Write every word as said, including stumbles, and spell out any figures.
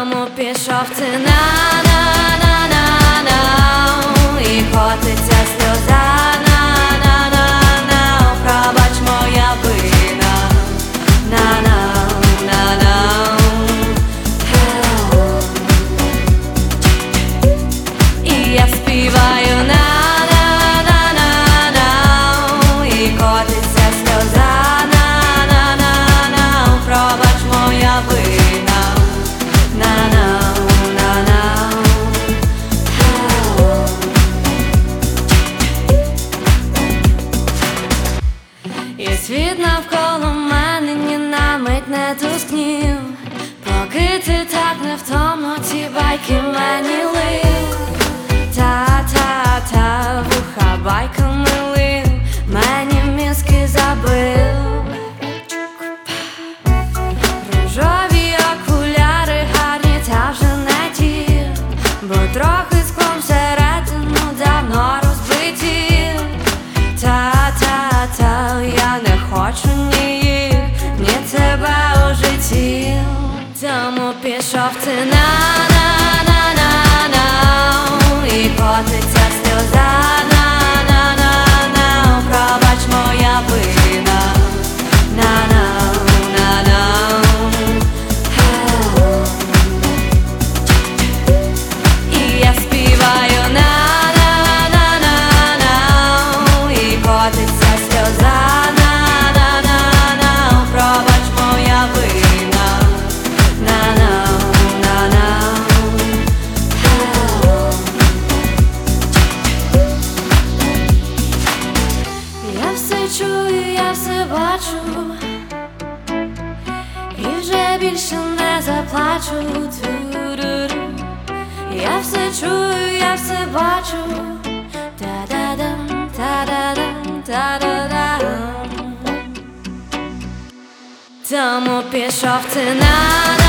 Тому пішов ти на-на-на-на-на, і котиться сльоза, на-на-на-на, пробач моя вина, на-на-на-на. І я співаю на-на-на-на-на, і котиться сльоза, на-на-на-на, пробач моя вина, на-на-на-на. І світ навколо мене ні на мить не тускнів, поки ти так невтомно ці байки мені лив. Та-та-та, вуха байками лив, мені мізки забив. Рожові окуляри гарні, та вже не ті, бо трохи склом всередину давно розбиті. Та-та-та, я не хочу ні їх, ні тебе у житті. Тому пішов ти на-на-на-на-на, і котиться сльоза, на-на-на-на, пробач моя вина, на-на-на-на. І я співаю на-на-на-на-на, і котиться сльоза, на-на-на-на, пробач моя вина, на-на-на-на. Я все чую, я все бачу, і вже більше не заплачу. Ту-ру-ру. Я все чую, я все бачу. Та-да-дам, та-да-дам, та-да-дам. Тому пішов ти на